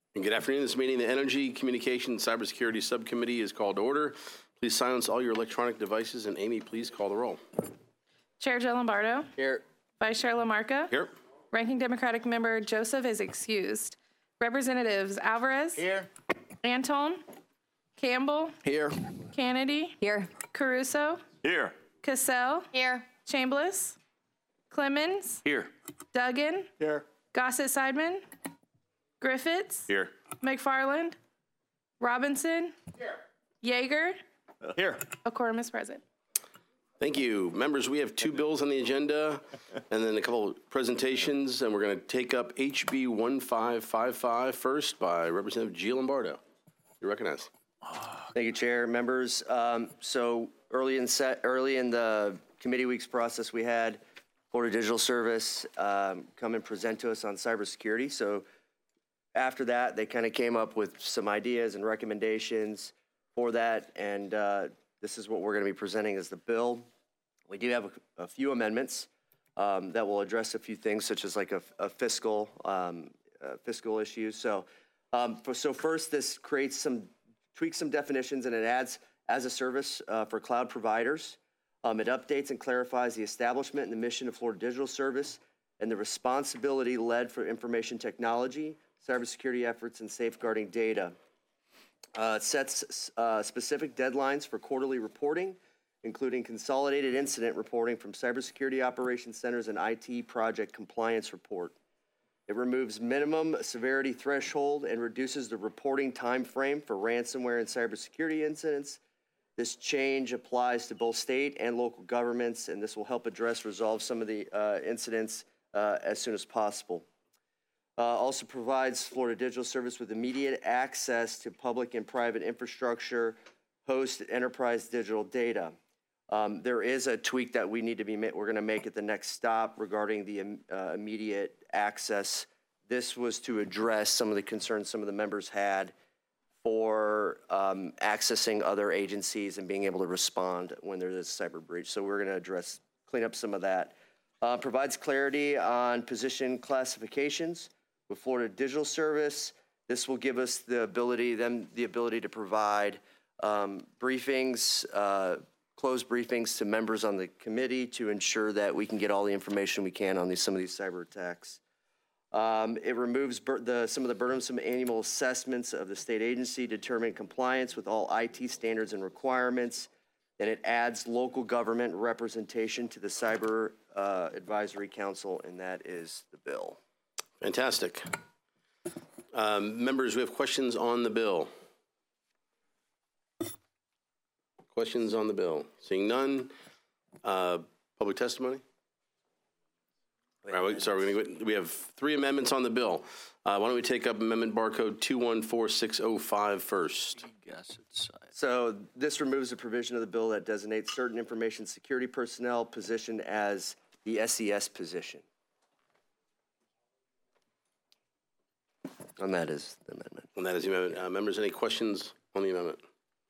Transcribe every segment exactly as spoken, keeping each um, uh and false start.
And good afternoon. This meeting, the Energy, Communication, and Cybersecurity Subcommittee is called to order. Please silence all your electronic devices, and Amy, please call the roll. Chair Joe Lombardo. Here. Vice Chair LaMarca. Here. Ranking Democratic Member Joseph is excused. Representatives Alvarez. Here. Antone. Campbell. Here. Kennedy. Here. Caruso. Here. Cassell. Here. Chambliss. Clemens. Here. Duggan. Here. Gossett Sideman. Griffiths. Here. McFarland. Robinson. Here. Yeager. Here. A quorum is present. Thank you. Members, we have two bills on the agenda and then a couple of presentations, and we're going to take up H B fifteen fifty-five first by Representative Gio Lombardo. You're recognized. Thank you, Chair, members. Um, so early in set, early in the committee weeks process, we had Florida Digital Service um, come and present to us on cybersecurity. So after that, they kind of came up with some ideas and recommendations for that, and uh, this is what we're going to be presenting as the bill. We do have a, a few amendments um, that will address a few things, such as like a, a fiscal um, uh, fiscal issues. So, um, for, so first, this creates some tweaks some definitions, and it adds as a service uh, for cloud providers. Um, it updates and clarifies the establishment and the mission of Florida Digital Service and the responsibility led for information technology, cybersecurity efforts, and safeguarding data. Uh, it sets uh, specific deadlines for quarterly reporting, including consolidated incident reporting from cybersecurity operations centers and I T project compliance report. It removes minimum severity threshold and reduces the reporting time frame for ransomware and cybersecurity incidents. This change applies to both state and local governments, and this will help address, resolve some of the uh, incidents uh, as soon as possible. Uh, also provides Florida Digital Service with immediate access to public and private infrastructure, host enterprise digital data. Um, there is a tweak that we need to be, we're going to make at the next stop regarding the uh, immediate access. This was to address some of the concerns some of the members had for um, accessing other agencies and being able to respond when there's a cyber breach. So we're going to address, clean up some of that. Uh, provides clarity on position classifications with Florida Digital Service. This will give us the ability, them the ability to provide um, briefings, uh, closed briefings to members on the committee to ensure that we can get all the information we can on these, some of these cyber attacks. Um, it removes bur the, some of the burdensome annual assessments of the state agency, determine compliance with all I T standards and requirements, and it adds local government representation to the Cyber uh, Advisory Council, and that is the bill. Fantastic. Um, members, we have questions on the bill. Questions on the bill? Seeing none. Uh, public testimony? All right, sorry, we're gonna go, we have three amendments on the bill. Uh, why don't we take up amendment barcode two one four six oh five first? So this removes a provision of the bill that designates certain information security personnel positioned as the S E S position. And that is the amendment. And that is the amendment. Uh, members, any questions on the amendment?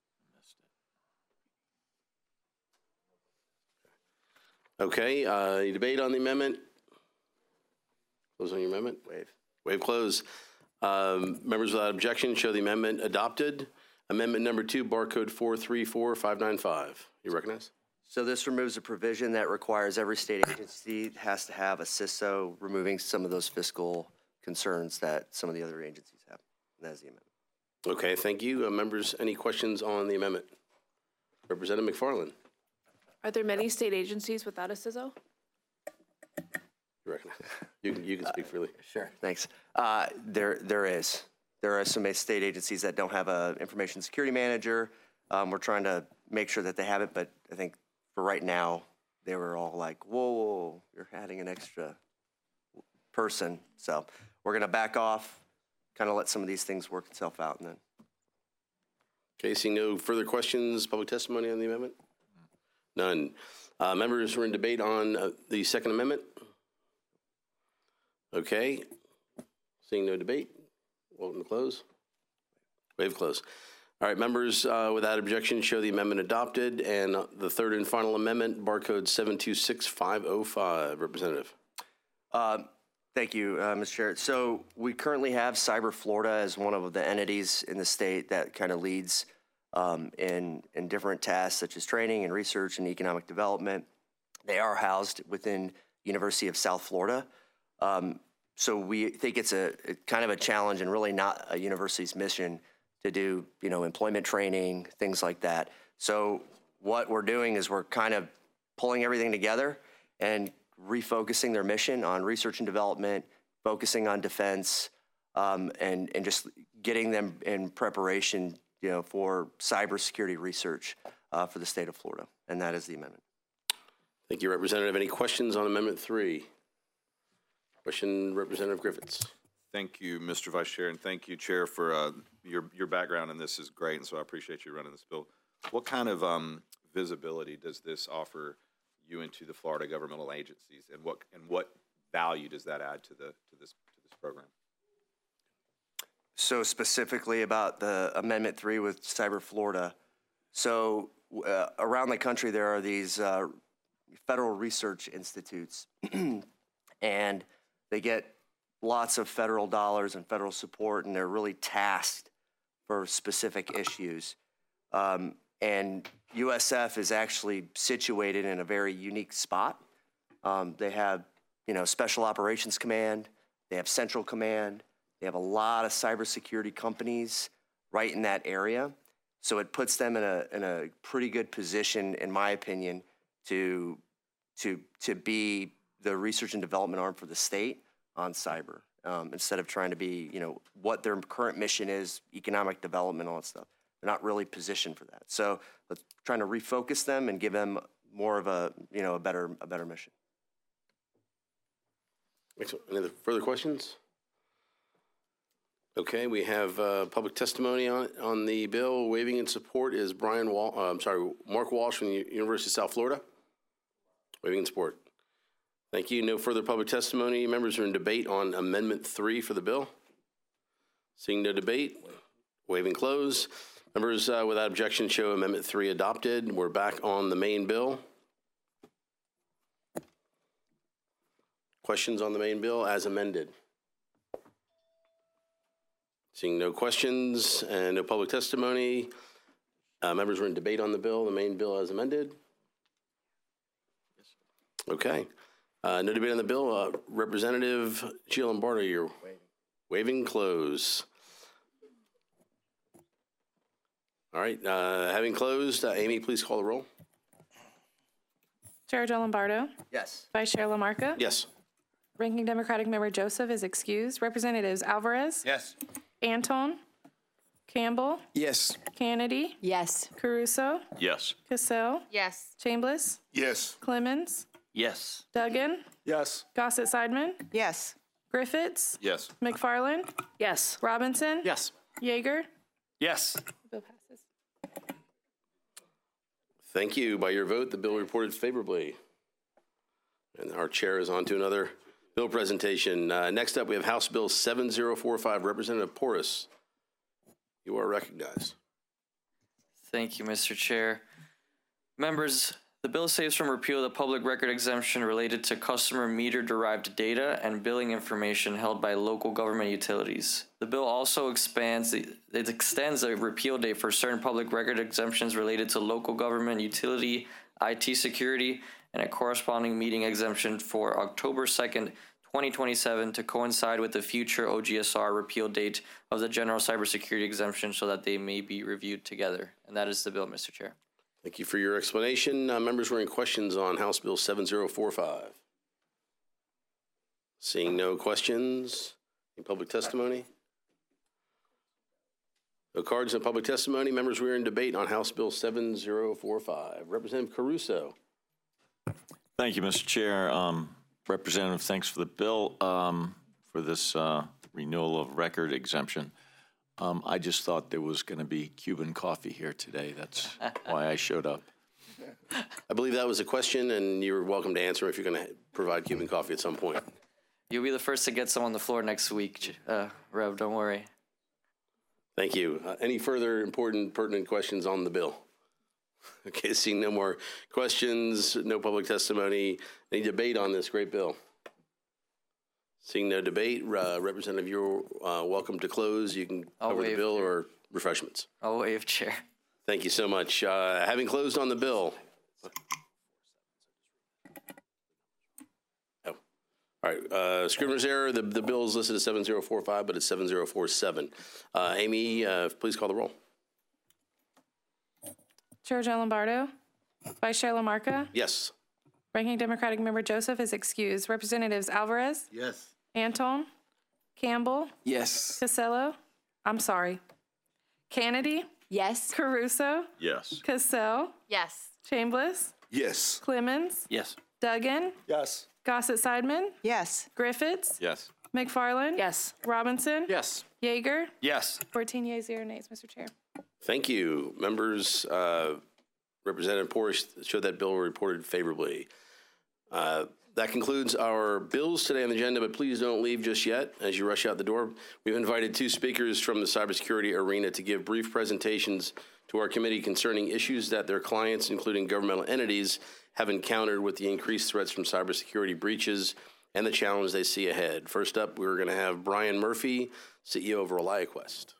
Okay, uh, any debate on the amendment? Close on your amendment? Waive. Waive close. Um, members without objection show the amendment adopted. Amendment number two, barcode four three four five nine five. You recognize? So this removes a provision that requires every state agency has to have a C I S O, removing some of those fiscal concerns that some of the other agencies have. And that is the amendment. Okay, thank you. Uh, members, any questions on the amendment? Representative McFarland. Are there many state agencies without a C I S O? You recognize? You can, you can speak freely. Uh, sure. Thanks. Uh, there, there is. There are some state agencies that don't have a information security manager. Um, we're trying to make sure that they have it, but I think for right now, they were all like, whoa, whoa, whoa, you're adding an extra person. So we're going to back off, kind of let some of these things work itself out. And then. Okay, seeing no further questions, public testimony on the amendment? None. Uh, members, we're in debate on uh, the Second Amendment. Okay, seeing no debate, vote to close. Waive close. All right, members, uh, without objection, show the amendment adopted. And uh, the third and final amendment, barcode seven two six five oh five. Representative. Uh, Thank you, uh, Mister Chair. So we currently have Cyber Florida as one of the entities in the state that kind of leads um, in, in different tasks such as training and research and economic development. They are housed within University of South Florida. Um, so we think it's a, a kind of a challenge and really not a university's mission to do, you know, employment training, things like that. So what we're doing is we're kind of pulling everything together and refocusing their mission on research and development, focusing on defense, um, and, and just getting them in preparation, you know, for cybersecurity research uh, for the state of Florida. And that is the amendment. Thank you, Representative. Any questions on Amendment three? Question, Representative Griffiths. Thank you, Mister Vice Chair, and thank you, Chair, for uh, your your background in this is great, and so I appreciate you running this bill. What kind of um, visibility does this offer you into the Florida governmental agencies, and what and what value does that add to the to this to this program? So specifically about the Amendment three with Cyber Florida, so uh, around the country there are these uh, federal research institutes, and they get lots of federal dollars and federal support, and they're really tasked for specific issues. Um, and U S F is actually situated in a very unique spot. Um, they have, you know, Special Operations Command, they have Central Command, they have a lot of cybersecurity companies right in that area. So it puts them in a in a pretty good position, in my opinion, to to to be the research and development arm for the state on cyber, um, instead of trying to be, you know, what their current mission is, economic development, all that stuff. They're not really positioned for that. So let's trying to refocus them and give them more of a, you know, a better a better mission. Excellent. Any other further questions? Okay, we have uh, public testimony on on the bill. Waiving in support is Brian Wal. Uh, I'm sorry, Mark Walsh from the University of South Florida. Waiving in support. Thank you. No further public testimony. Members are in debate on Amendment three for the bill. Seeing no debate, waiving close. Members uh, without objection show Amendment three adopted. We're back on the main bill. Questions on the main bill as amended? Seeing no questions and no public testimony, uh, members are in debate on the bill, the main bill as amended. Okay. Uh, no debate on the bill. Uh, Representative Gianlombardo, you're waiving close. All right. Uh, having closed, uh, Amy, please call the roll. Chair Joe Lombardo, Yes. Vice Chair LaMarca, Yes. Ranking Democratic Member Joseph is excused. Representatives Alvarez, Yes. Anton, Campbell, Yes. Kennedy, Yes. Caruso, Yes. Cassell, Yes. Chambliss, Yes. Clemens, Yes. Duggan, Yes. Gossett Sideman, Yes. Griffiths, Yes. McFarland, Yes. Robinson, Yes. Yeager. Yes. Bill passes. Thank you. By your vote, the bill reported favorably. And our chair is on to another bill presentation. Uh, next up, we have House Bill seven zero four five. Representative Porras, you are recognized. Thank you, Mister Chair. Members, the bill saves from repeal the public record exemption related to customer meter-derived data and billing information held by local government utilities. The bill also expands the, it extends the repeal date for certain public record exemptions related to local government utility, I T security, and a corresponding meeting exemption for October second, twenty twenty-seven to coincide with the future O G S R repeal date of the general cybersecurity exemption so that they may be reviewed together. And that is the bill, Mister Chair. Thank you for your explanation. Uh, members, were any questions on House Bill seven zero four five? Seeing no questions, any public testimony? No cards, no public testimony. Members, we are in debate on House Bill seven zero four five. Representative Caruso. Thank you, Mister Chair. Um, Representative, thanks for the bill, um, for this uh, renewal of record exemption. Um, I just thought there was going to be Cuban coffee here today. That's why I showed up. I believe that was a question, and you're welcome to answer if you're going to provide Cuban coffee at some point. You'll be the first to get some on the floor next week, uh, Rev, don't worry. Thank you. Uh, any further important, pertinent questions on the bill? Okay, seeing no more questions, no public testimony, any debate on this great bill? Seeing no debate, uh, Representative, you're uh, welcome to close. You can I'll cover the waive, bill Chair. or refreshments. I'll waive, Chair. Thank you so much. Uh, having closed on the bill. Oh, all right. Uh, Scrivener's error. The, the bill is listed as seven zero four five, but it's seven zero four seven. Uh, Amy, uh, please call the roll. Chair Joe Lombardo, Vice Chair LaMarca, Yes. Ranking Democratic Member Joseph is excused. Representatives Alvarez, Yes. Anton, Campbell, Yes. Casello, I'm sorry, Kennedy, Yes. Caruso, Yes. Cassell, Yes. Chambliss, Yes. Clemens, Yes. Duggan, Yes. Gossett Sideman, Yes. Griffiths, Yes. McFarland, Yes. Robinson, Yes. Yeager, Yes. fourteen yeas, zero nays, Mister Chair. Thank you. Members, uh, Representative Porsche showed that bill reported favorably. Uh, that concludes our bills today on the agenda, but please don't leave just yet as you rush out the door. We've invited two speakers from the cybersecurity arena to give brief presentations to our committee concerning issues that their clients, including governmental entities, have encountered with the increased threats from cybersecurity breaches and the challenge they see ahead. First up, we're going to have Brian Murphy, C E O of ReliaQuest.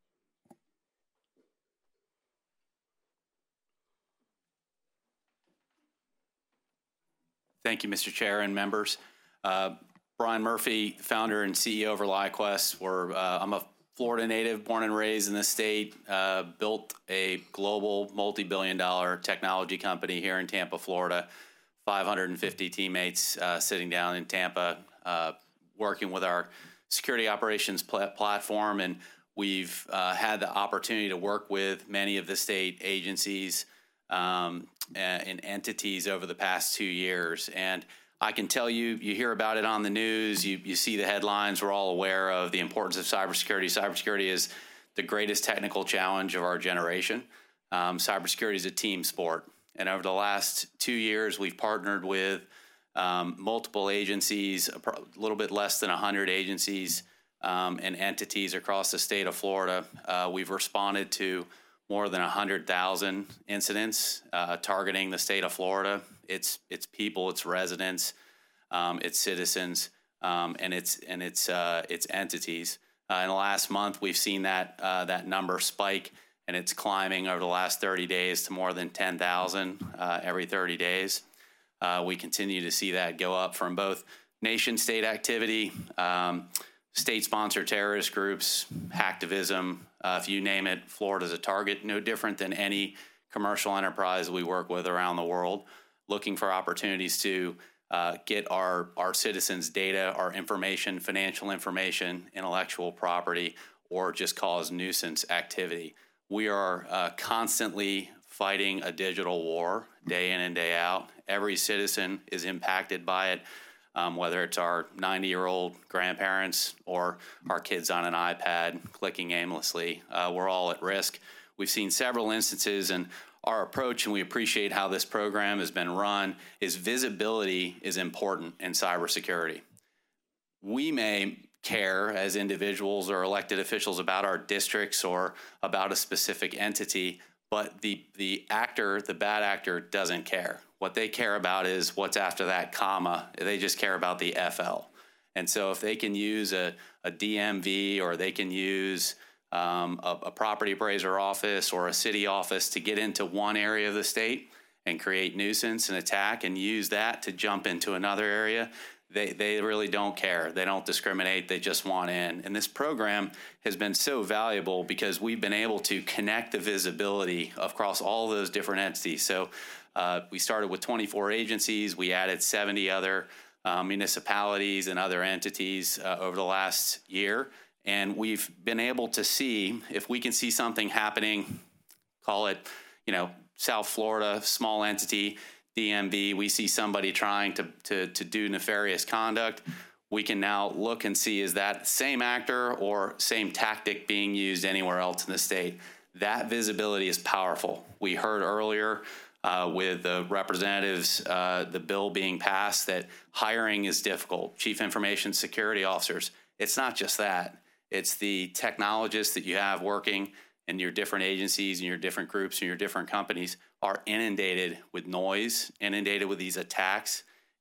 Thank you, Mister Chair and members. Uh, Brian Murphy, founder and C E O of ReliaQuest. We're, uh, I'm a Florida native, born and raised in this state, uh, built a global multi-billion dollar technology company here in Tampa, Florida. five hundred fifty teammates uh, sitting down in Tampa, uh, working with our security operations pl- platform. And we've uh, had the opportunity to work with many of the state agencies um, and entities over the past two years. And I can tell you, you hear about it on the news, you, you see the headlines, we're all aware of the importance of cybersecurity. Cybersecurity is the greatest technical challenge of our generation. Um, cybersecurity is a team sport. And over the last two years, we've partnered with um, multiple agencies, a little bit less than one hundred agencies um, and entities across the state of Florida. Uh, we've responded to more than one hundred thousand incidents uh, targeting the state of Florida. It's its people, its residents, um, its citizens, um, and its and its uh, its entities. Uh, in the last month, we've seen that uh, that number spike, and it's climbing over the last thirty days to more than ten thousand uh, every thirty days. Uh, we continue to see that go up from both nation-state activity, um, state-sponsored terrorist groups, hacktivism, uh, if you name it. Florida's a target, no different than any commercial enterprise we work with around the world, looking for opportunities to uh, get our, our citizens' data, our information, financial information, intellectual property, or just cause nuisance activity. We are uh, constantly fighting a digital war day in and day out. Every citizen is impacted by it, um, whether it's our ninety-year-old grandparents or our kids on an iPad clicking aimlessly. Uh, we're all at risk. We've seen several instances, and our approach, and we appreciate how this program has been run, is visibility is important in cybersecurity. We may care as individuals or elected officials about our districts or about a specific entity, but the, the actor, the bad actor, doesn't care. What they care about is what's after that comma. They just care about the F L. And so if they can use a, a D M V or they can use um, a, a property appraiser office or a city office to get into one area of the state and create nuisance and attack and use that to jump into another area, They they really don't care. They don't discriminate. They just want in. And this program has been so valuable because we've been able to connect the visibility across all those different entities. So uh, we started with twenty-four agencies. We added seventy other uh, municipalities and other entities uh, over the last year. And we've been able to see, if we can see something happening, call it, you know, South Florida, small entity, D M V, we see somebody trying to, to, to do nefarious conduct, we can now look and see, is that same actor or same tactic being used anywhere else in the state? That visibility is powerful. We heard earlier uh, with the representatives, uh, the bill being passed, that hiring is difficult. Chief Information Security Officers, it's not just that. It's the technologists that you have working in your different agencies and your different groups and your different companies are inundated with noise, inundated with these attacks.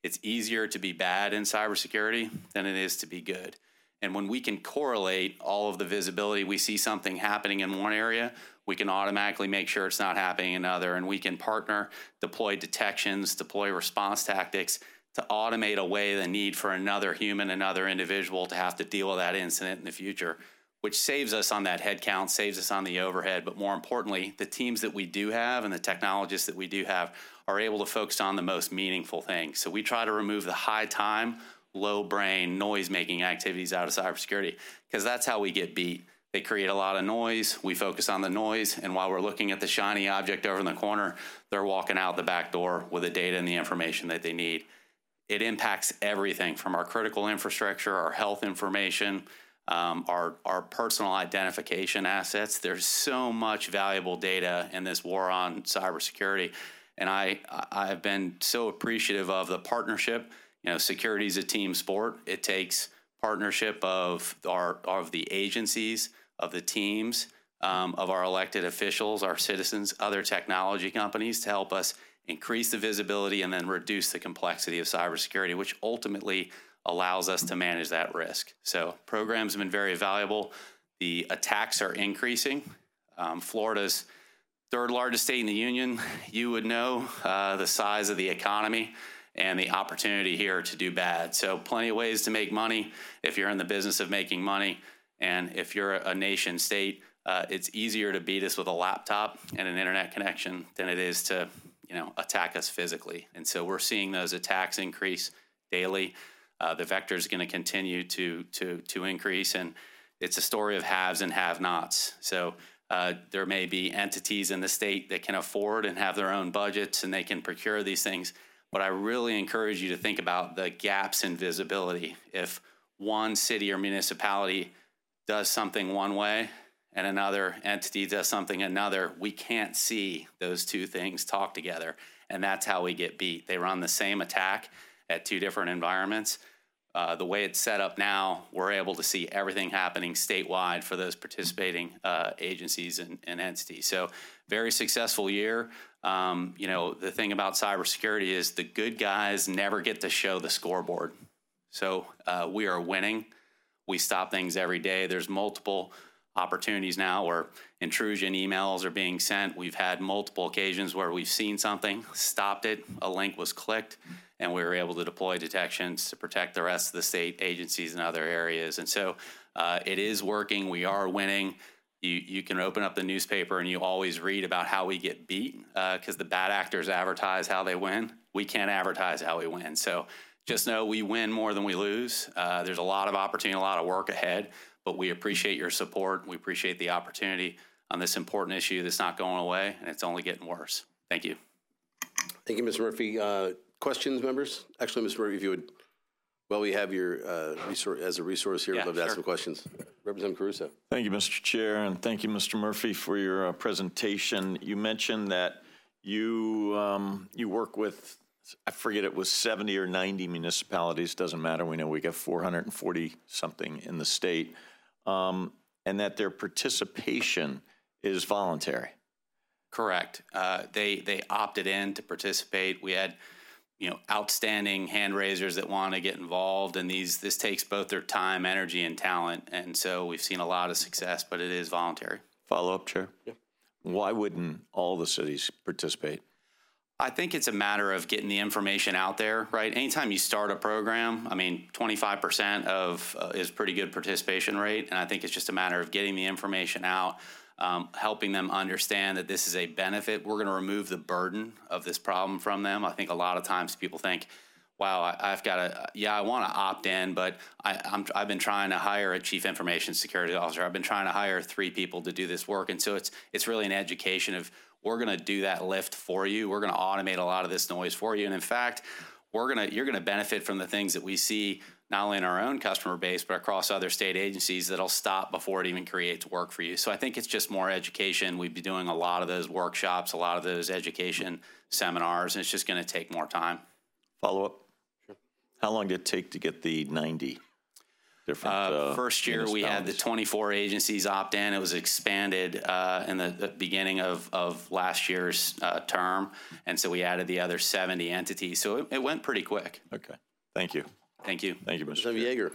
It's easier to be bad in cybersecurity than it is to be good. And when we can correlate all of the visibility, we see something happening in one area, we can automatically make sure it's not happening in another, and we can partner, deploy detections, deploy response tactics to automate away the need for another human, another individual to have to deal with that incident in the future, which saves us on that headcount, saves us on the overhead, but more importantly, the teams that we do have and the technologists that we do have are able to focus on the most meaningful things. So we try to remove the high time, low brain, noise-making activities out of cybersecurity, because that's how we get beat. They create a lot of noise, we focus on the noise, and while we're looking at the shiny object over in the corner, they're walking out the back door with the data and the information that they need. It impacts everything from our critical infrastructure, our health information, um, our, our personal identification assets. There's so much valuable data in this war on cybersecurity, and I, I've been so appreciative of the partnership. You know, security is a team sport. It takes partnership of our of the agencies, of the teams, um, of our elected officials, our citizens, other technology companies to help us increase the visibility and then reduce the complexity of cybersecurity, which ultimately allows us to manage that risk. So programs have been very valuable. The attacks are increasing. Um, Florida's third largest state in the union. You would know uh, the size of the economy and the opportunity here to do bad. So plenty of ways to make money if you're in the business of making money. And if you're a nation state, uh, it's easier to beat us with a laptop and an internet connection than it is to, you know, attack us physically. And so we're seeing those attacks increase daily. Uh, the vector is going to continue to to to increase, and it's a story of haves and have-nots. So uh, there may be entities in the state that can afford and have their own budgets, and they can procure these things. But I really encourage you to think about the gaps in visibility. If one city or municipality does something one way and another entity does something another, we can't see those two things talk together. And that's how we get beat. They run the same attack at two different environments. Uh, the way it's set up now, we're able to see everything happening statewide for those participating uh, agencies and, and entities. So very successful year. Um, you know, the thing about cybersecurity is the good guys never get to show the scoreboard. So uh, we are winning. We stop things every day. There's multiple opportunities now where intrusion emails are being sent. We've had multiple occasions where we've seen something, stopped it, a link was clicked, and we were able to deploy detections to protect the rest of the state agencies and other areas. And so uh, it is working. We are winning. You, you can open up the newspaper and you always read about how we get beat because uh, the bad actors advertise how they win. We can't advertise how we win. So just know we win more than we lose. Uh, there's a lot of opportunity, a lot of work ahead, but we appreciate your support. We appreciate the opportunity on this important issue that's not going away, and it's only getting worse. Thank you. Thank you, Mister Murphy. Uh, questions, members? Actually, Mister Murphy, if you would, well, we have your uh, resource as a resource here. Yeah, We'd love to sure. ask some questions. Representative Caruso. Thank you, Mister Chair, and thank you, Mister Murphy, for your uh, presentation. You mentioned that you um, you work with, I forget it was seventy or ninety municipalities, doesn't matter. We know we got four hundred forty something in the state, um, and that their participation is voluntary. Correct. Uh, they they opted in to participate. We had, you know, outstanding hand raisers that want to get involved, and these this takes both their time, energy, and talent. And so we've seen a lot of success, but it is voluntary. Follow up, Chair. Yeah. Why wouldn't all the cities participate? I think it's a matter of getting the information out there, right? Anytime you start a program, I mean, twenty-five percent of uh, is pretty good participation rate, and I think it's just a matter of getting the information out. Um, helping them understand that this is a benefit. We're going to remove the burden of this problem from them. I think a lot of times people think, wow, I, I've got to, yeah, I want to opt in, but I, I'm, I've been trying to hire a chief information security officer. I've been trying to hire three people to do this work. And so it's, it's really an education of, we're going to do that lift for you. We're going to automate a lot of this noise for you. And in fact, we're going to, you're going to benefit from the things that we see not only in our own customer base, but across other state agencies that'll stop before it even creates work for you. So I think it's just more education. We've been doing a lot of those workshops, a lot of those education seminars, and it's just going to take more time. Follow up? Sure. How long did it take to get the ninety? different Uh, uh, First year, we had the municipalities? twenty-four agencies opt in. It was expanded uh, in the, the beginning of, of last year's uh, term. And so we added the other seventy entities. So it, it went pretty quick. Okay, thank you. Thank you. Thank you, Mister Representative Chair. Yeager.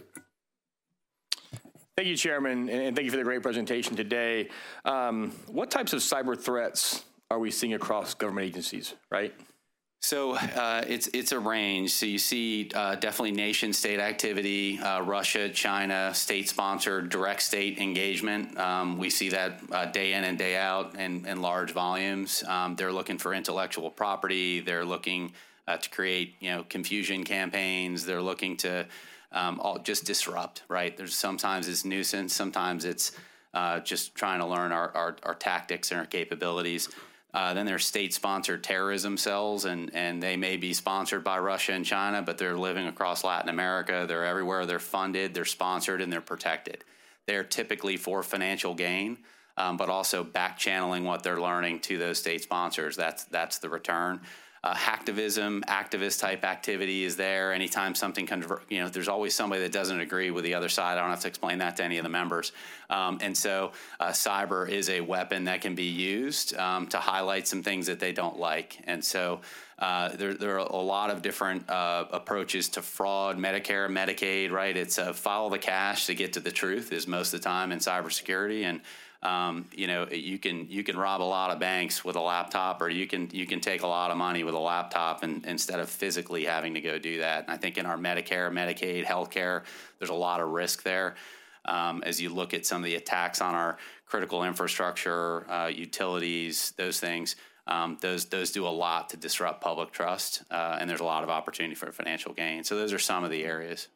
Thank you, Chairman, and and thank you for the great presentation today. Um, What types of cyber threats are we seeing across government agencies, right? So uh, it's it's a range. So you see uh, definitely nation state activity, uh, Russia, China, state sponsored, direct state engagement. Um, we see that uh, day in and day out in, in large volumes. Um, they're looking for intellectual property. They're looking uh, to create you know confusion campaigns. They're looking to um, all just disrupt. Right. There's sometimes it's nuisance. Sometimes it's uh, just trying to learn our, our, our tactics and our capabilities. Uh, then there's state-sponsored terrorism cells, and, and they may be sponsored by Russia and China, but they're living across Latin America. They're everywhere. They're funded, they're sponsored, and they're protected. They're typically for financial gain, um, but also back-channeling what they're learning to those state sponsors. That's, that's the return. Uh, hacktivism, activist-type activity is there. Anytime something, conver- you know, there's always somebody that doesn't agree with the other side. I don't have to explain that to any of the members. Um, and so uh, cyber is a weapon that can be used um, to highlight some things that they don't like. And so uh, there, there are a lot of different uh, approaches to fraud, Medicare, Medicaid, right? It's uh, follow the cash to get to the truth is most of the time in cybersecurity. And Um, you know, you can you can rob a lot of banks with a laptop, or you can you can take a lot of money with a laptop, and instead of physically having to go do that. And I think in our Medicare, Medicaid, healthcare, there's a lot of risk there. Um, as you look at some of the attacks on our critical infrastructure, uh, utilities, those things, um, those those do a lot to disrupt public trust, uh, and there's a lot of opportunity for financial gain. So those are some of the areas.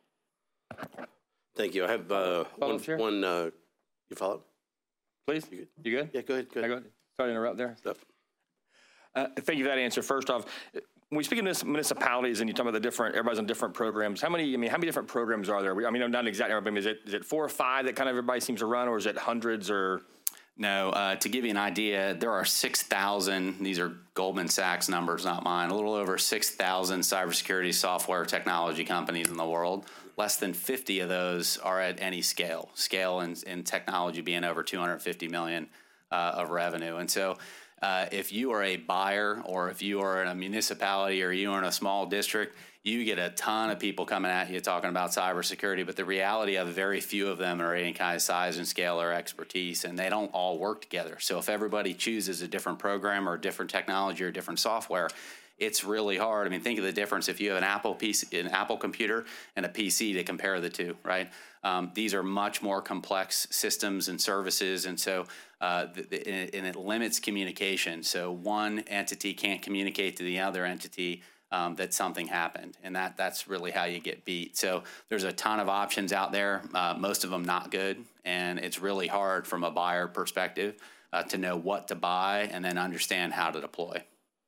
Thank you. I have uh, one. Chair? one uh, you follow up? Please? You good? You good? Yeah, go ahead. Go Can I ahead. go? Sorry to interrupt there. Yep. Uh, Thank you for that answer. First off, when we speak of munis- municipalities and you talk about the different, everybody's on different programs, how many, I mean, how many different programs are there? I mean, not exactly, but is it, is it four or five that kind of everybody seems to run, or is it hundreds or? No, uh, to give you an idea, there are six thousand, these are Goldman Sachs numbers, not mine, a little over six thousand cybersecurity software technology companies in the world. Less than fifty of those are at any scale, scale in, in technology being over two hundred fifty million uh, of revenue. And so uh, if you are a buyer, or if you are in a municipality, or you are in a small district, you get a ton of people coming at you talking about cybersecurity, but the reality of very few of them are any kind of size and scale or expertise, and they don't all work together. So if everybody chooses a different program or different technology or different software, it's really hard. I mean, think of the difference if you have an Apple P C, an Apple computer and a P C to compare the two, right? Um, these are much more complex systems and services, and so uh, the, the, and it limits communication. So one entity can't communicate to the other entity um, that something happened, and that that's really how you get beat. So there's a ton of options out there, uh, most of them not good, and it's really hard from a buyer perspective uh, to know what to buy and then understand how to deploy.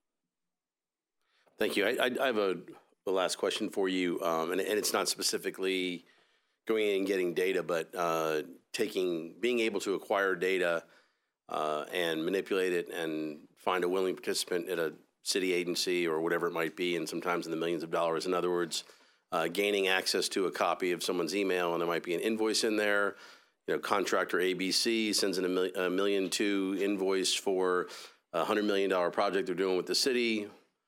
Thank you. I, I, I have a, a last question for you, um, and, and it's not specifically going in and getting data, but uh, taking, being able to acquire data uh, and manipulate it and find a willing participant at a city agency or whatever it might be, and sometimes in the millions of dollars. In other words, uh, gaining access to a copy of someone's email, and there might be an invoice in there. You know, contractor A B C sends in a, mil- a million two invoice for a hundred million dollar project they're doing with the city.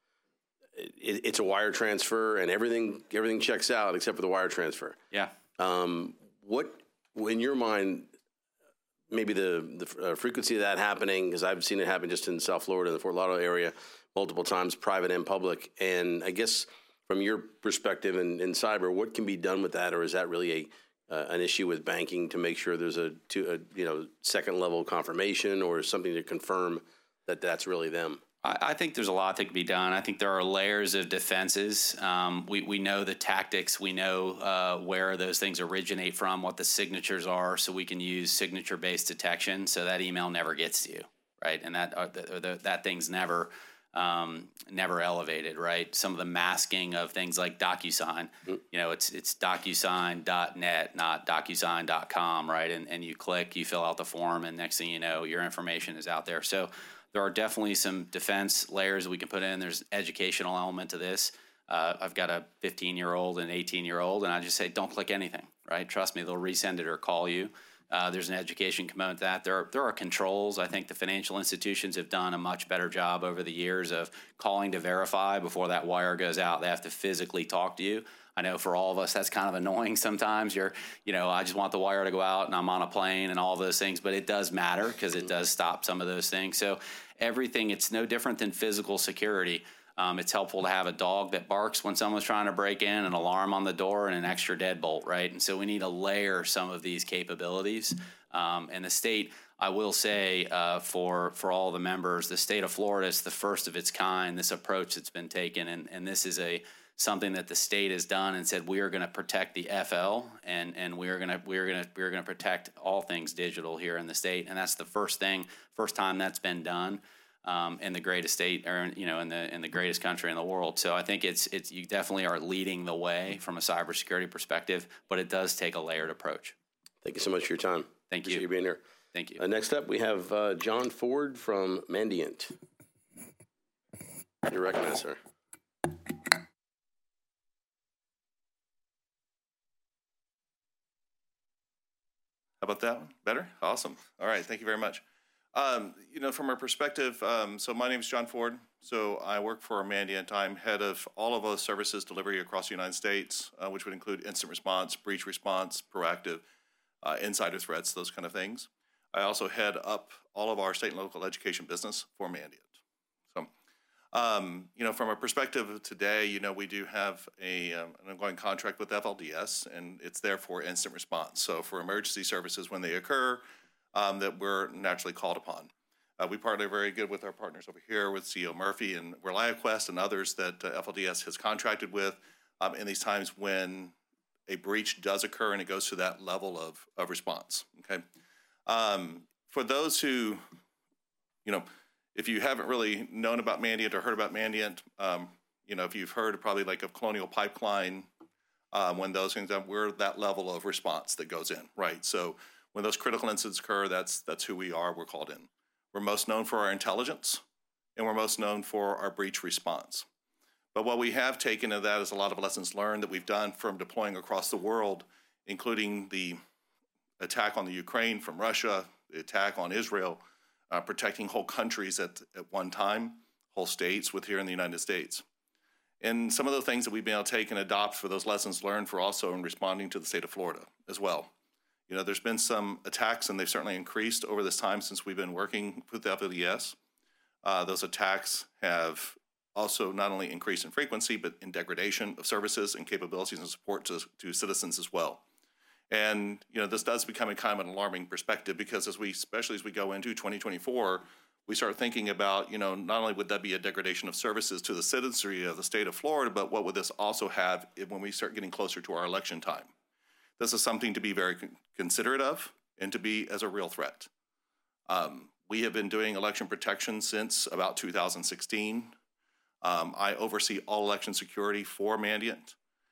It, it's a wire transfer, and everything everything checks out except for the wire transfer. Yeah. Um, what, in your mind, maybe the the uh, frequency of that happening? Because I've seen it happen just in South Florida, the Fort Lauderdale area, multiple times, private and public. And I guess from your perspective in, in cyber, what can be done with that, or is that really a uh, an issue with banking to make sure there's a, to, a you know second level confirmation or something to confirm that that's really them? I think there's a lot that can be done. I think there are layers of defenses. Um, we, we know the tactics. We know uh, where those things originate from, what the signatures are, so we can use signature-based detection so that email never gets to you, right? And that uh, the, the, that thing's never um, never elevated, right? Some of the masking of things like DocuSign, mm-hmm. you know, it's it's DocuSign dot net, not DocuSign dot com, right? And, and you click, you fill out the form, and next thing you know, your information is out there. So there are definitely some defense layers that we can put in. There's an educational element to this. Uh, I've got a fifteen-year-old and an eighteen-year-old, and I just say, don't click anything, right? Trust me, they'll resend it or call you. Uh, there's an education component to that. There are, there are controls. I think the financial institutions have done a much better job over the years of calling to verify before that wire goes out. They have to physically talk to you. I know for all of us, that's kind of annoying sometimes. You're, you know, I just want the wire to go out and I'm on a plane and all those things, but it does matter because it does stop some of those things. So everything, it's no different than physical security. Um, it's helpful to have a dog that barks when someone's trying to break in, an alarm on the door, and an extra deadbolt, right? And so we need to layer some of these capabilities. Um, and the state, I will say, uh, for for all the members, the state of Florida is the first of its kind. This approach that's been taken, and and this is a something that the state has done and said we are going to protect the F L, and and we are going to we are going to we are going to protect all things digital here in the state, and that's the first thing, first time that's been done. Um, in the greatest state, or you know, in the in the greatest country in the world. So I think it's it's you definitely are leading the way from a cybersecurity perspective, but it does take a layered approach. Thank you so much for your time. Thank Appreciate you. you being here. Thank you. Uh, next up, we have uh, John Ford from Mandiant. You're recognized, sir. How about that one? Better? Awesome. All right. Thank you very much. Um, you know, from our perspective, um, so my name is John Ford. So I work for Mandiant. I'm head of all of those services delivery across the United States, uh, which would include incident response, breach response, proactive, uh, insider threats, those kind of things. I also head up all of our state and local education business for Mandiant. So, um, you know, from a perspective of today, you know, we do have a, um, an ongoing contract with F L D S, and it's there for instant response. So for emergency services when they occur, Um, that we're naturally called upon. Uh, we partner very good with our partners over here with C E O Murphy and ReliaQuest and others that uh, F L D S has contracted with um, in these times when a breach does occur and it goes to that level of, of response, okay? Um, for those who, you know, if you haven't really known about Mandiant or heard about Mandiant, um, you know, if you've heard probably like of Colonial Pipeline, uh, when those things, we're that level of response that goes in, right? So when those critical incidents occur, that's that's who we are. We're called in. We're most known for our intelligence, and we're most known for our breach response. But what we have taken of that is a lot of lessons learned that we've done from deploying across the world, including the attack on the Ukraine from Russia, the attack on Israel, uh, protecting whole countries at, at one time, whole states with here in the United States. And some of the things that we've been able to take and adopt for those lessons learned for also in responding to the state of Florida as well. You know, there's been some attacks, and they've certainly increased over this time since we've been working with the F L D S. Uh, those attacks have also not only increased in frequency, but in degradation of services and capabilities and support to, to citizens as well. And, you know, this does become a kind of an alarming perspective because as we, especially as we go into twenty twenty-four, we start thinking about, you know, not only would that be a degradation of services to the citizenry of the state of Florida, but what would this also have when we start getting closer to our election time? This is something to be very considerate of and to be as a real threat. Um, we have been doing election protection since about two thousand sixteen. Um, I oversee all election security for Mandiant,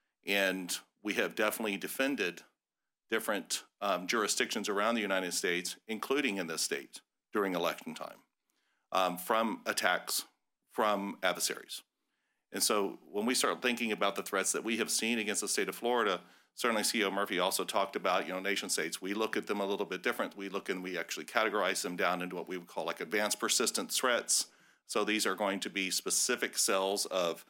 and we have definitely defended different um, jurisdictions around the United States, including in this state, during election time, um, from attacks from adversaries. And so when we start thinking about the threats that we have seen against the state of Florida, certainly C E O Murphy also talked about, you know, nation states. We look at them a little bit different. We look and we actually categorize them down into what we would call like advanced persistent threats. So these are going to be specific cells of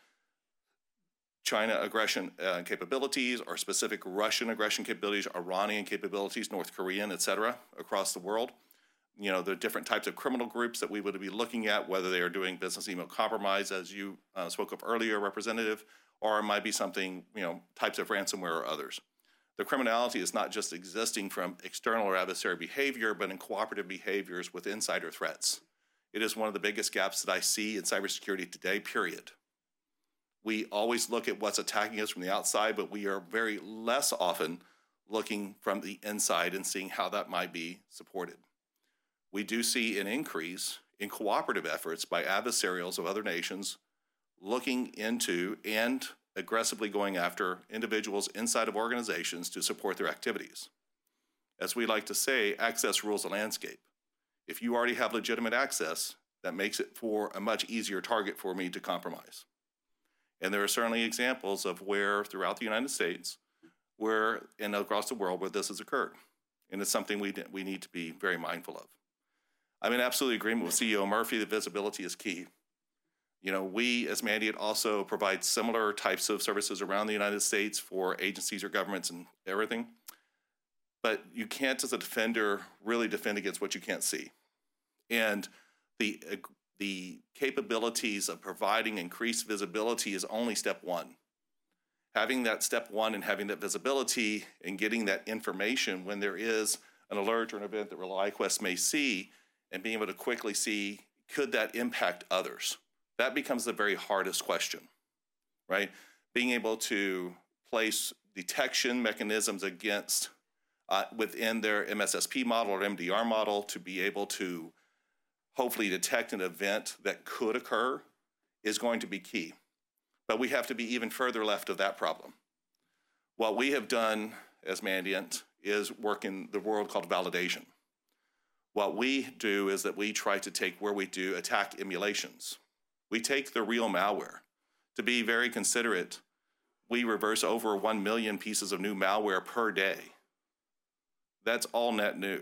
China aggression uh, capabilities or specific Russian aggression capabilities, Iranian capabilities, North Korean, et cetera, across the world. You know, there are different types of criminal groups that we would be looking at, whether they are doing business email compromise, as you uh, spoke of earlier, Representative, or it might be something, you know, types of ransomware or others. The criminality is not just existing from external or adversary behavior, but in cooperative behaviors with insider threats. It is one of the biggest gaps that I see in cybersecurity today, period. We always look at what's attacking us from the outside, but we are very less often looking from the inside and seeing how that might be supported. We do see an increase in cooperative efforts by adversarials of other nations looking into and aggressively going after individuals inside of organizations to support their activities. As we like to say, access rules the landscape. If you already have legitimate access, that makes it for a much easier target for me to compromise. And there are certainly examples of where throughout the United States, where, and across the world where this has occurred. And it's something we, we need to be very mindful of. I'm in absolute agreement with C E O Murphy that visibility is key. You know, we as Mandiant also provide similar types of services around the United States for agencies or governments and everything. But you can't, as a defender, really defend against what you can't see. And the, the capabilities of providing increased visibility is only step one. Having that step one and having that visibility and getting that information when there is an alert or an event that ReliaQuest may see, and being able to quickly see, could that impact others? That becomes the very hardest question, right? Being able to place detection mechanisms against, uh, within their M S S P model or M D R model to be able to hopefully detect an event that could occur is going to be key. But we have to be even further left of that problem. What we have done as Mandiant is work in the world called validation. What we do is that we try to take where we do attack emulations. We take the real malware. To be very considerate, we reverse over one million pieces of new malware per day. That's all net new.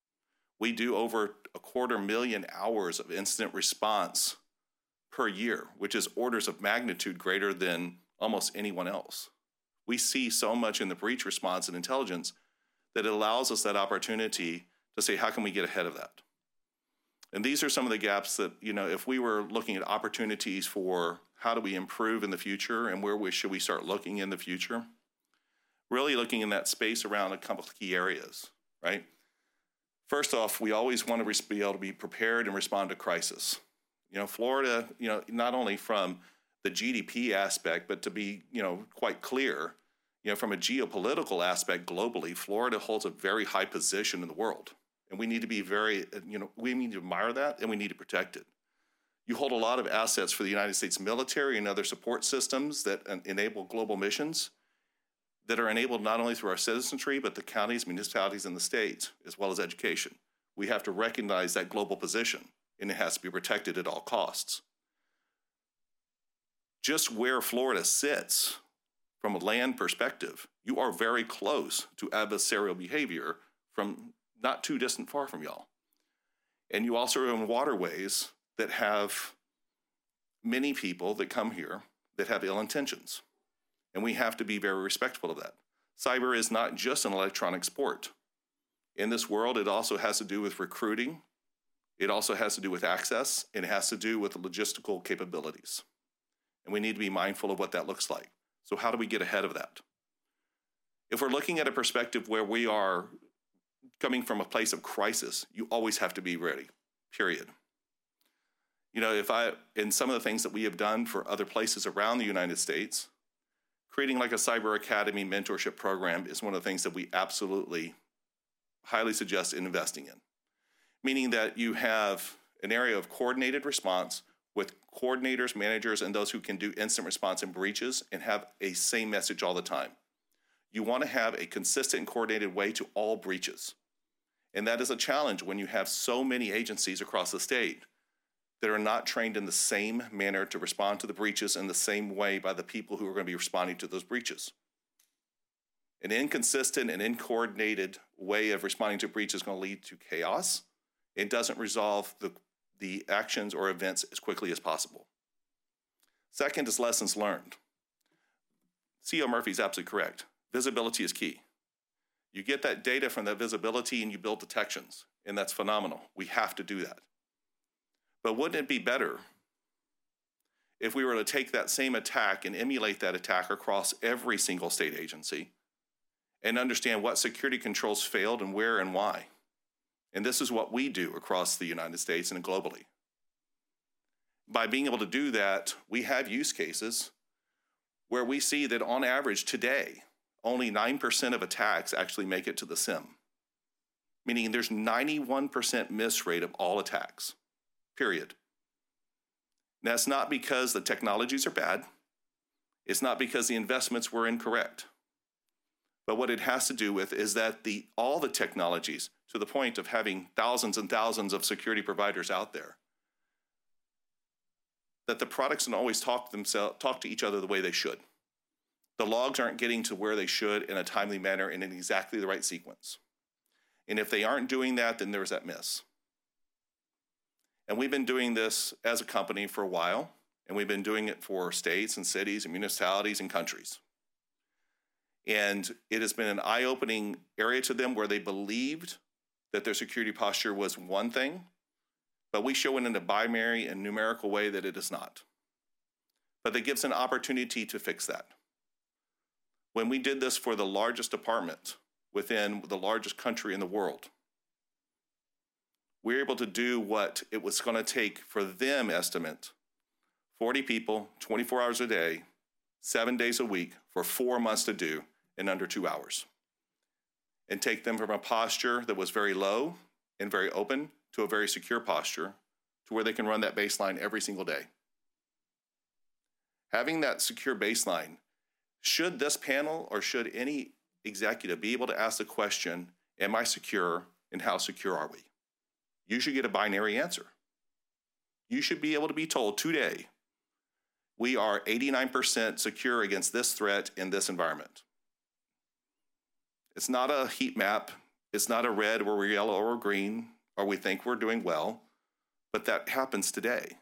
We do over a quarter million hours of incident response per year, which is orders of magnitude greater than almost anyone else. We see so much in the breach response and intelligence that it allows us that opportunity to say, how can we get ahead of that? And these are some of the gaps that, you know, if we were looking at opportunities for how do we improve in the future and where we, should we start looking in the future, really looking in that space around a couple of key areas, right? First off, we always want to be able to be prepared and respond to crisis. You know, Florida, you know, not only from the G D P aspect, but to be, you know, quite clear, you know, from a geopolitical aspect globally, Florida holds a very high position in the world. And we need to be very, you know, we need to admire that and we need to protect it. You hold a lot of assets for the United States military and other support systems that enable global missions that are enabled not only through our citizenry, but the counties, municipalities, and the states, as well as education. We have to recognize that global position, and it has to be protected at all costs. Just where Florida sits from a land perspective, you are very close to adversarial behavior from not too distant far from y'all. And you also are in waterways that have many people that come here that have ill intentions. And we have to be very respectful of that. Cyber is not just an electronic sport. In this world, it also has to do with recruiting. It also has to do with access. And it has to do with logistical capabilities. And we need to be mindful of what that looks like. So how do we get ahead of that? If we're looking at a perspective where we are coming from a place of crisis, you always have to be ready, period. You know, if I, in some of the things that we have done for other places around the United States, creating like a Cyber Academy mentorship program is one of the things that we absolutely highly suggest investing in. Meaning that you have an area of coordinated response with coordinators, managers, and those who can do instant response in breaches and have a same message all the time. You want to have a consistent and coordinated way to all breaches. And that is a challenge when you have so many agencies across the state that are not trained in the same manner to respond to the breaches in the same way by the people who are going to be responding to those breaches. An inconsistent and uncoordinated way of responding to breaches is going to lead to chaos. It doesn't resolve the, the actions or events as quickly as possible. Second is lessons learned. C E O Murphy is absolutely correct. Visibility is key. You get that data from that visibility and you build detections, and that's phenomenal. We have to do that. But wouldn't it be better if we were to take that same attack and emulate that attack across every single state agency and understand what security controls failed and where and why? And this is what we do across the United States and globally. By being able to do that, we have use cases where we see that on average today, only nine percent of attacks actually make it to the S I M, meaning there's ninety-one percent miss rate of all attacks, period. Now, it's not because the technologies are bad. It's not because the investments were incorrect. But what it has to do with is that the all the technologies, to the point of having thousands and thousands of security providers out there, that the products don't always talk to themselves, talk to each other the way they should. The logs aren't getting to where they should in a timely manner and in exactly the right sequence. And if they aren't doing that, then there's that miss. And we've been doing this as a company for a while, and we've been doing it for states and cities and municipalities and countries. And it has been an eye-opening area to them where they believed that their security posture was one thing, but we show it in a binary and numerical way that it is not. But it gives an opportunity to fix that. When we did this for the largest department within the largest country in the world, we were able to do what it was going to take for them, estimate, forty people, twenty-four hours a day, seven days a week, for four months to do in under two hours. And take them from a posture that was very low and very open to a very secure posture to where they can run that baseline every single day. Having that secure baseline, should this panel or should any executive be able to ask the question, am I secure and how secure are we? You should get a binary answer. You should be able to be told today, we are eighty-nine percent secure against this threat in this environment. It's not a heat map. It's not a red or we're yellow or green, or we think we're doing well, but that happens today.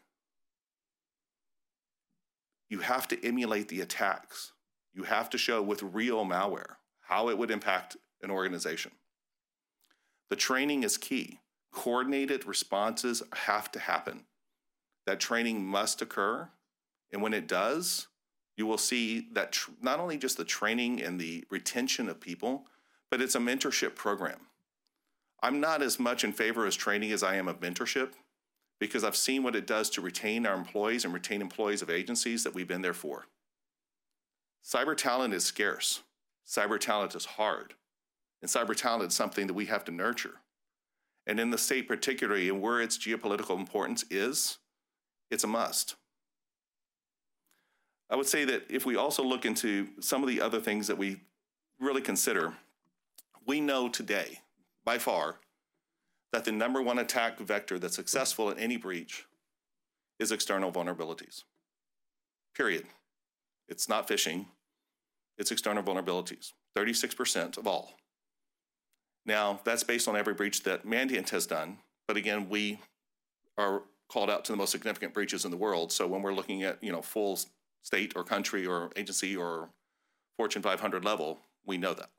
You have to emulate the attacks. You have to show with real malware how it would impact an organization. The training is key. Coordinated responses have to happen. That training must occur, and when it does, you will see that tr- not only just the training and the retention of people, but it's a mentorship program. I'm not as much in favor as training as I am of mentorship, because I've seen what it does to retain our employees and retain employees of agencies that we've been there for. Cyber talent is scarce. Cyber talent is hard. And cyber talent is something that we have to nurture. And in the state particularly, and where its geopolitical importance is, it's a must. I would say that if we also look into some of the other things that we really consider, we know today, by far, that the number one attack vector that's successful in any breach is external vulnerabilities. Period. It's not phishing, it's external vulnerabilities, thirty-six percent of all. Now, that's based on every breach that Mandiant has done, but again, we are called out to the most significant breaches in the world, so when we're looking at, you know, full state or country or agency or Fortune five hundred level, we know that.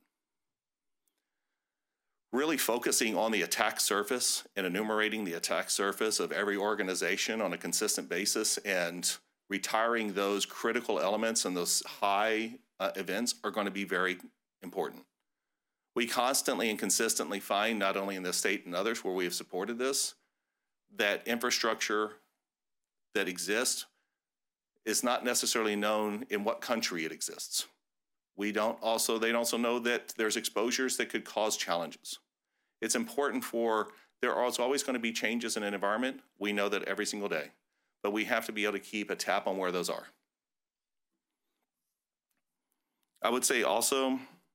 Really focusing on the attack surface and enumerating the attack surface of every organization on a consistent basis and retiring those critical elements and those high uh, events are going to be very important. We constantly and consistently find, not only in this state and others where we have supported this, that infrastructure that exists is not necessarily known in what country it exists. We don't also, they also know that there's exposures that could cause challenges. It's important for, there are always going to be changes in an environment. We know that every single day, but we have to be able to keep a tap on where those are. I would say also,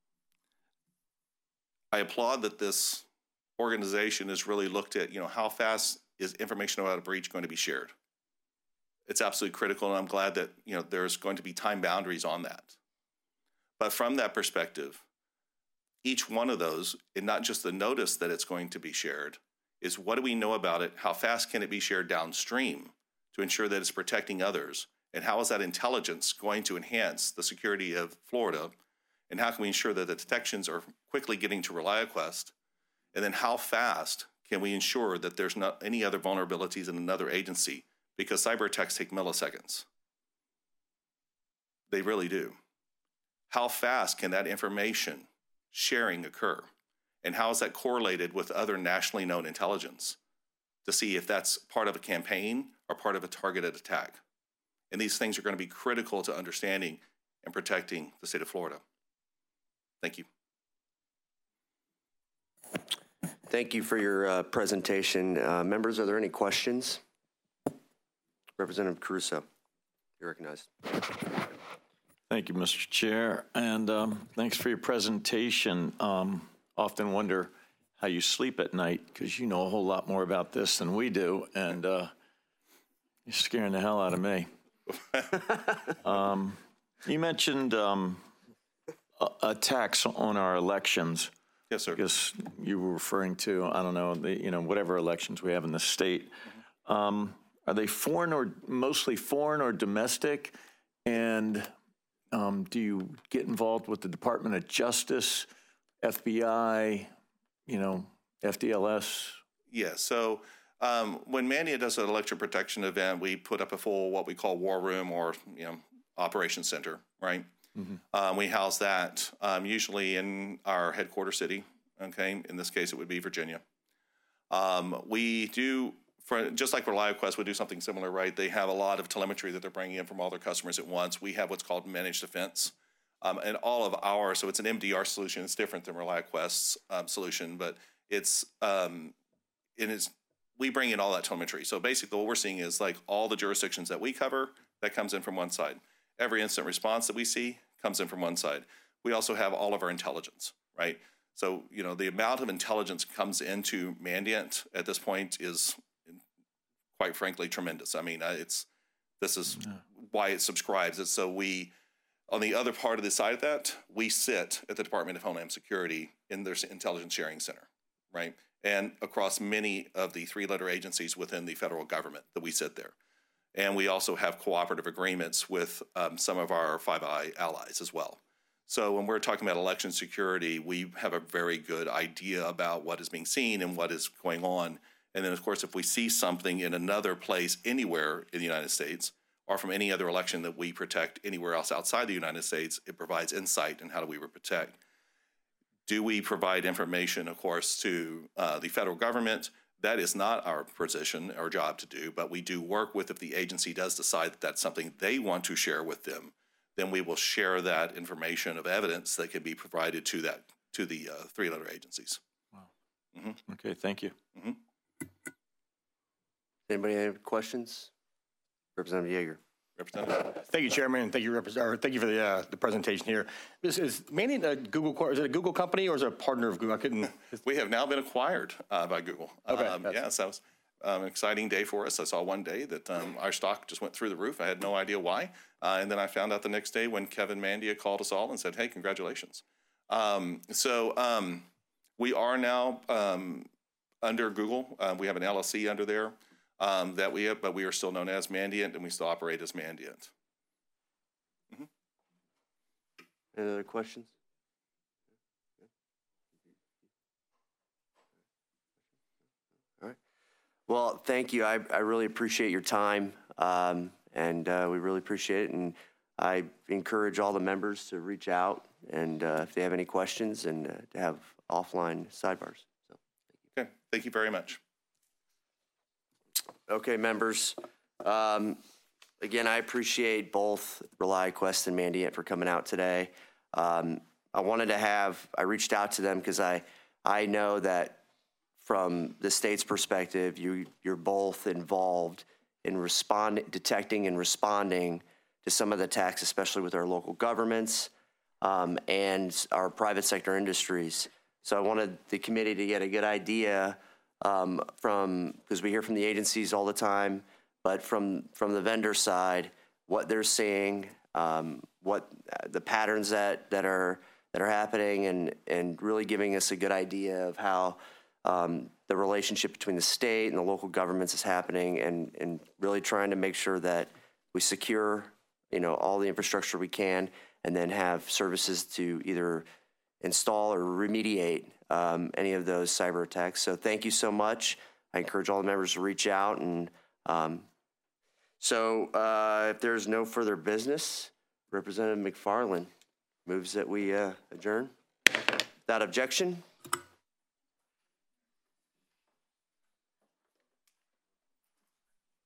I applaud that this organization has really looked at, you know, how fast is information about a breach going to be shared? It's absolutely critical, and I'm glad that, you know, there's going to be time boundaries on that. But from that perspective, each one of those, and not just the notice that it's going to be shared, is what do we know about it? How fast can it be shared downstream to ensure that it's protecting others? And how is that intelligence going to enhance the security of Florida? And how can we ensure that the detections are quickly getting to ReliaQuest? And then how fast can we ensure that there's not any other vulnerabilities in another agency? Because cyber attacks take milliseconds. They really do. How fast can that information sharing occur? And how is that correlated with other nationally known intelligence to see if that's part of a campaign or part of a targeted attack? And these things are going to be critical to understanding and protecting the state of Florida. Thank you. Thank you for your uh, presentation. Uh, members, are there any questions? Representative Caruso, you're recognized. Thank you, Mister Chair, and um, thanks for your presentation. Um, often wonder how you sleep at night, because you know a whole lot more about this than we do, and uh, you're scaring the hell out of me. um, you mentioned um, uh, attacks on our elections. Yes, sir. I guess you were referring to, I don't know, the, you know, whatever elections we have in the state. Mm-hmm. um, are they foreign or mostly foreign or domestic? And um, do you get involved with the Department of Justice, F B I, you know, F D L S? Yeah, so um, when Mandia does an election protection event, we put up a full what we call war room or you know operations center, right? Mm-hmm. Um, we house that um, usually in our headquarters city. Okay, in this case, it would be Virginia. Um, we do for just like ReliaQuest would do something similar, right? They have a lot of telemetry that they're bringing in from all their customers at once. We have what's called managed defense. Um, and all of our, so it's an M D R solution. It's different than ReliaQuest's um, solution, but it's, um, it is, we bring in all that telemetry. So basically what we're seeing is like all the jurisdictions that we cover, that comes in from one side. Every instant response that we see comes in from one side. We also have all of our intelligence, right? So, you know, the amount of intelligence comes into Mandiant at this point is quite frankly tremendous. I mean, it's, this is yeah. why it subscribes. It's so we, on the other part of the side of that, we sit at the Department of Homeland Security in their intelligence sharing center, right? And across many of the three-letter agencies within the federal government that we sit there. And we also have cooperative agreements with um, some of our Five Eye allies as well. So when we're talking about election security, we have a very good idea about what is being seen and what is going on. And then, of course, if we see something in another place anywhere in the United States, or from any other election that we protect anywhere else outside the United States, it provides insight in how do we protect. Do we provide information, of course, to uh, the federal government? That is not our position or job to do, but we do work with, if the agency does decide that that's something they want to share with them, then we will share that information of evidence that can be provided to that to the uh, three-letter agencies. Wow. Mm-hmm. Okay, thank you. Mm-hmm. Anybody have any questions? Representative Yeager. Representative. Thank you, Chairman, and thank you, Repres- or thank you for the uh, the presentation here. This is mainly a Google. cor- Is it a Google company or is it a partner of Google? I couldn't. We have now been acquired uh, by Google. Okay, Um, that's- yeah, so that was um, an exciting day for us. I saw one day that um, our stock just went through the roof. I had no idea why. Uh, and then I found out the next day when Kevin Mandia called us all and said, hey, congratulations. Um, so um, we are now um, under Google. Uh, we have an L L C under there. Um, that we have, but we are still known as Mandiant, and we still operate as Mandiant. Mm-hmm. Any other questions? All right. Well, thank you. I, I really appreciate your time, um, and uh, we really appreciate it. And I encourage all the members to reach out, and uh, if they have any questions, and uh, to have offline sidebars. So, Okay, thank you very much. Okay, members. Um, again, I appreciate both ReliaQuest and Mandiant for coming out today. Um, I wanted to have, I reached out to them because I, I know that from the state's perspective, you, you're both involved in respond, detecting and responding to some of the attacks, especially with our local governments um, and our private sector industries. So I wanted the committee to get a good idea Um, from, because we hear from the agencies all the time, but from from the vendor side, what they're seeing, um, what uh, the patterns that that are that are happening, and and really giving us a good idea of how um, the relationship between the state and the local governments is happening, and and really trying to make sure that we secure, you know, all the infrastructure we can, and then have services to either install or remediate um, any of those cyber attacks. So thank you so much. I encourage all the members to reach out. And um, so uh, if there's no further business, Representative McFarland moves that we uh, adjourn. Without objection,